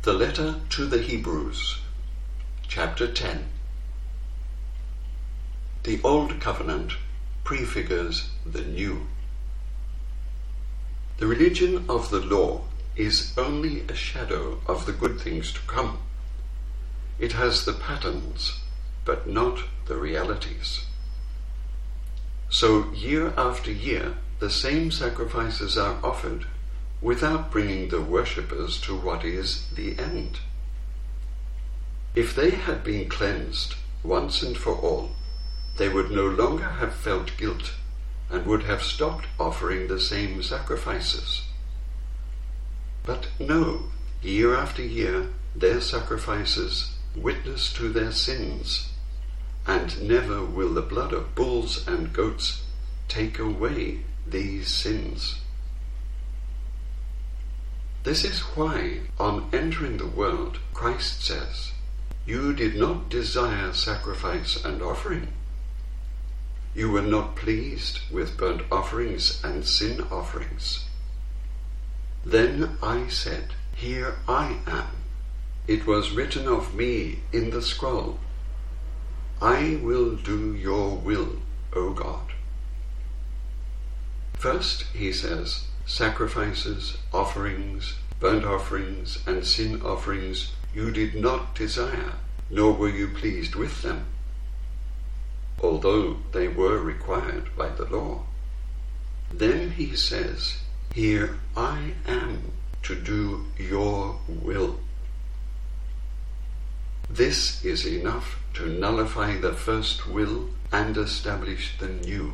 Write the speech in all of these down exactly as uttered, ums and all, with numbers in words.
The Letter to the Hebrews, Chapter ten. The Old Covenant prefigures the New. The religion of the law is only a shadow of the good things to come. It has the patterns, but not the realities. So year after year, the same sacrifices are offered without bringing the worshippers to what is the end. If they had been cleansed once and for all, they would no longer have felt guilt and would have stopped offering the same sacrifices. But no, year after year, their sacrifices witness to their sins, and never will the blood of bulls and goats take away these sins. This is why, on entering the world, Christ says, "You did not desire sacrifice and offering. You were not pleased with burnt offerings and sin offerings. Then I said, Here I am. It was written of me in the scroll, I will do your will, O God." First, he says, sacrifices, offerings, burnt offerings, and sin offerings you did not desire, nor were you pleased with them, although they were required by the law. Then he says, "Here I am to do your will." This is enough to nullify the first will and establish the new.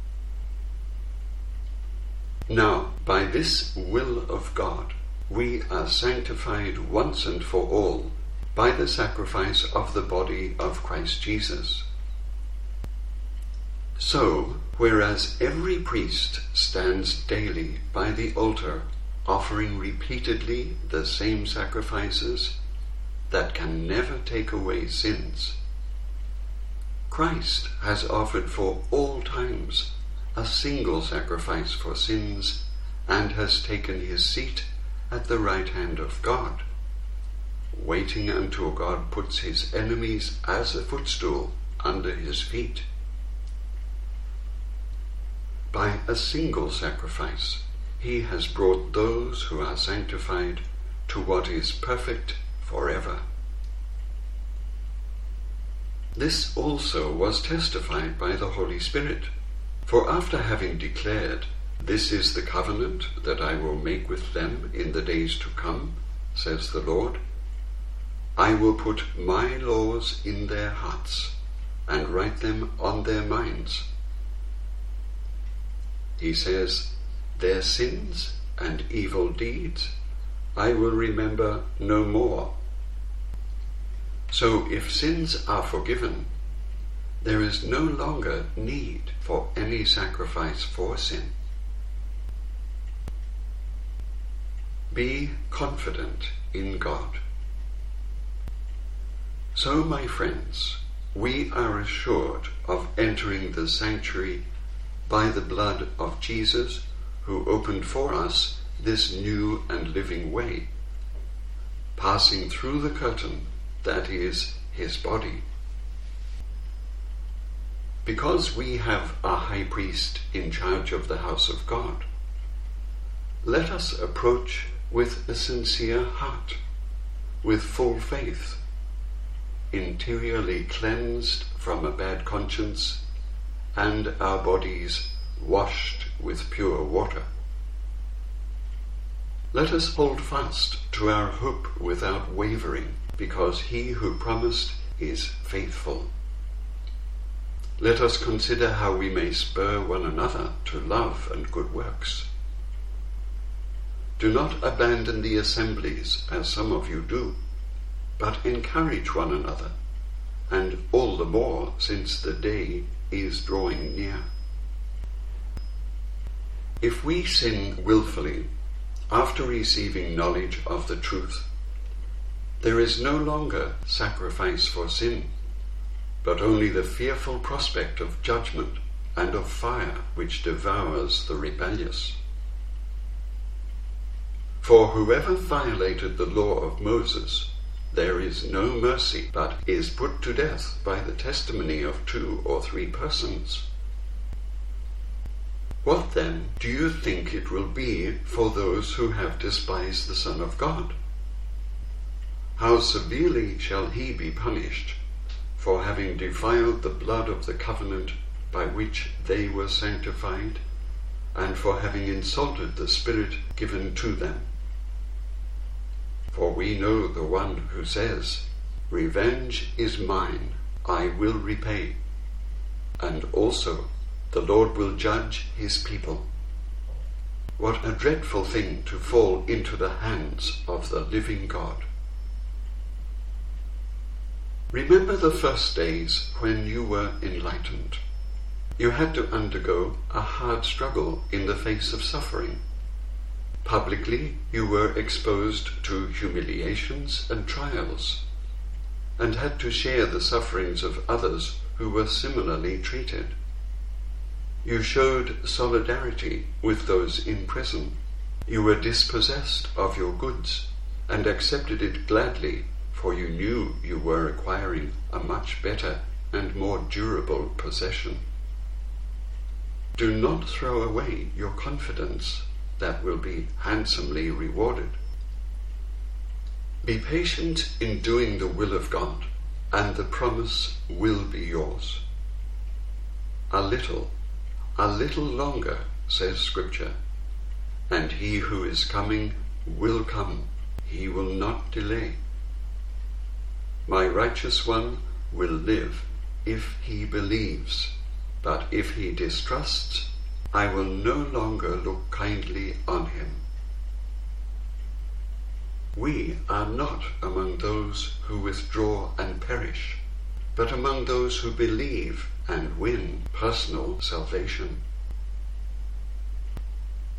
Now, by this will of God, we are sanctified once and for all by the sacrifice of the body of Christ Jesus. So, whereas every priest stands daily by the altar, offering repeatedly the same sacrifices that can never take away sins, Christ has offered for all times a single sacrifice for sins, and has taken his seat at the right hand of God, waiting until God puts his enemies as a footstool under his feet. By a single sacrifice, he has brought those who are sanctified to what is perfect forever. This also was testified by the Holy Spirit. For after having declared, "This is the covenant that I will make with them in the days to come," says the Lord, "I will put my laws in their hearts and write them on their minds." He says, "Their sins and evil deeds I will remember no more." So if sins are forgiven, there is no longer need for any sacrifice for sin. Be confident in God. So, my friends, we are assured of entering the sanctuary by the blood of Jesus, who opened for us this new and living way, passing through the curtain that is his body. Because we have a high priest in charge of the house of God, let us approach with a sincere heart, with full faith, interiorly cleansed from a bad conscience, and our bodies washed with pure water. Let us hold fast to our hope without wavering, because he who promised is faithful. Let us consider how we may spur one another to love and good works. Do not abandon the assemblies, as some of you do, but encourage one another, and all the more since the day is drawing near. If we sin willfully after receiving knowledge of the truth, there is no longer sacrifice for sin, but only the fearful prospect of judgment and of fire which devours the rebellious. For whoever violated the law of Moses, there is no mercy, but is put to death by the testimony of two or three persons. What then do you think it will be for those who have despised the Son of God? How severely shall he be punished for having defiled the blood of the covenant by which they were sanctified, and for having insulted the Spirit given to them? For we know the one who says, "Revenge is mine, I will repay," and also the Lord will judge his people. What a dreadful thing to fall into the hands of the living God. Remember the first days when you were enlightened. You had to undergo a hard struggle in the face of suffering. Publicly, you were exposed to humiliations and trials, and had to share the sufferings of others who were similarly treated. You showed solidarity with those in prison. You were dispossessed of your goods, and accepted it gladly, for you knew you were acquiring a much better and more durable possession. Do not throw away your confidence, that will be handsomely rewarded. Be patient in doing the will of God, and the promise will be yours. A little, a little longer, says Scripture, and he who is coming will come, he will not delay. My righteous one will live if he believes, but if he distrusts, I will no longer look kindly on him. We are not among those who withdraw and perish, but among those who believe and win personal salvation.